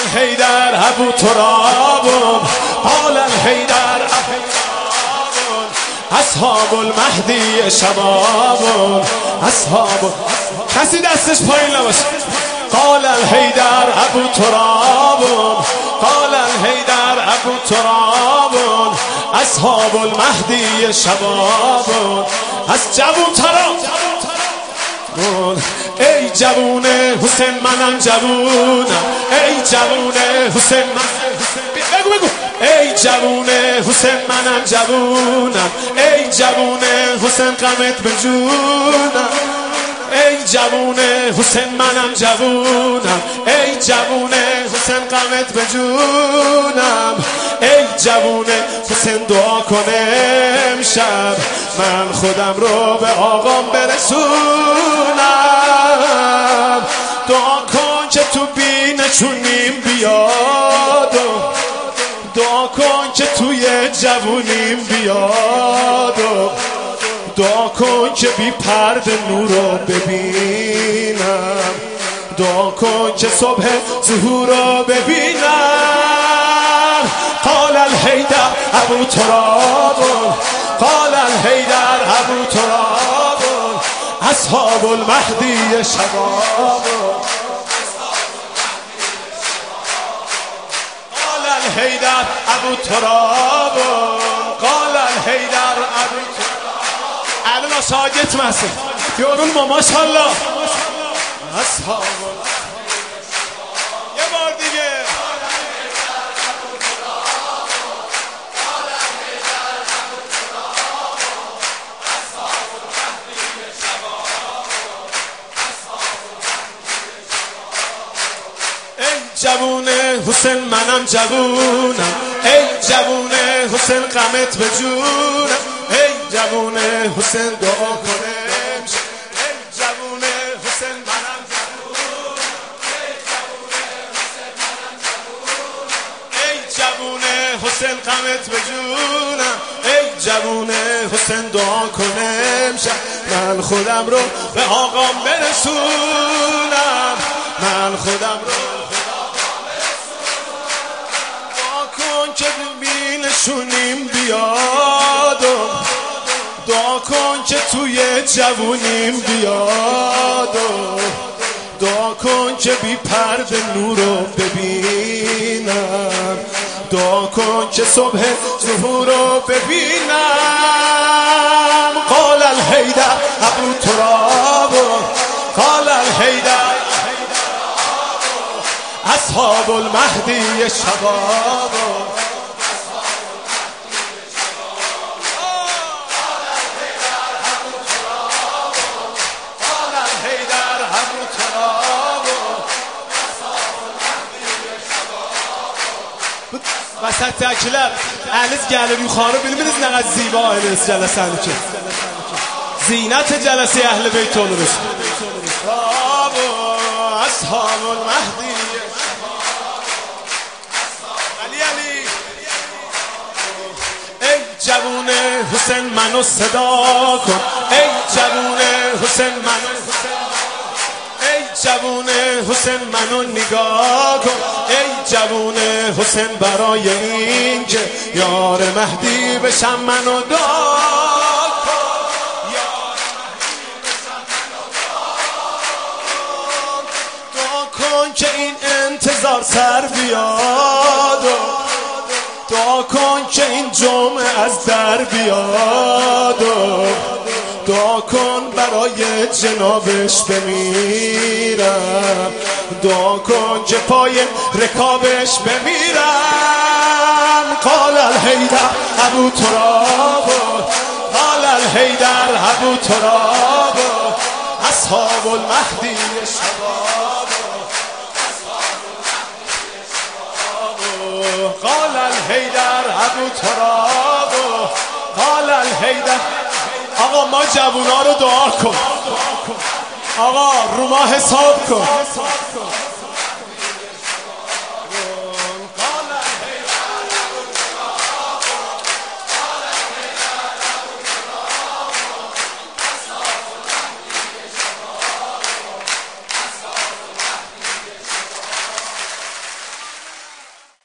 الحیدر ابو تراب، قال الحیدر ابو تراب، اصحاب المهدی شباب، اصحاب کسی دستش پایین نباشه. قال الحیدر ابو تراب، قال الحیدر ابو تراب، اصحاب المهدی شباب. از جوون تراب ای جوون حسین منم جوونم، ای جوون حسین بگو بگو، ای جوون حسین منم جوونم، ای جوون حسین غمت به جونم، ای جوون حسین منم جوونم، ای جوون حسین غمت به جونم، ای جوون حسین دعا کنه امشب من خودم رو به آقام برسونم. دعا کن که تو بینشونیم بیاد، دعا کن که توی جوونیم بیاد، دعا کن که بی پرده نور رو ببینم، دعا کن که صبح ظهور رو ببینم. قال الحیدر ابو تراب، قال الحیدر ابو تراب، اصحاب المهدی شباب، قال الحیدر ابو تراب، قال الحیدر ابو تراب. الان ساجت مسه یارون ما ماشاءالله اصحاب. یه بار دیگه جوون حسین منم جوونم، ای جوون حسین غمت به جونم، ای جوون حسین دعا کنم، ای جوون حسین منم جوونم، ای جوون حسین منم جوونم، ای جوون حسین غمت به جونم، ای جوون حسین دعا کنم من خودم رو به آقام برسونم، من خودم رو که بینشونیم بیاد، دعا کن که توی جوونیم بیاد، دعا کن که بی پرده نور رو ببینم، دعا کن که صبح ظهور رو ببینم. قال الحیدر ابو تراب، قال الحیدر اصحاب المهدی شباب، وسط تکلر اهلیز گلری خانه ببینید نقدر زیبا اهلیز جلسه هنو که زینت جلسه اهل بیت الله اصحاب المهدی علی علی. ای جوون حسین منو صدا کن، ای جوون حسین منو، ای جوون حسین منو نگاه کن، ای جوون حسین برای این که یار مهدی بشم منو دعا کن، یار مهدی بشم منو دعا کن که این انتظار سر بیاد، دعا کن که این جمعه از در بیاد، دعا کن برای جنابش بمیرم، دعا کن که پای رکابش بمیرم. قال الحیدر ابو تراب، قال الحیدر ابو تراب، اصحاب المهدی شباب، قال الحیدر ابو تراب، قال الحیدر. آقا ما جوونا رو دعا کن، آقا رو ما حساب کن،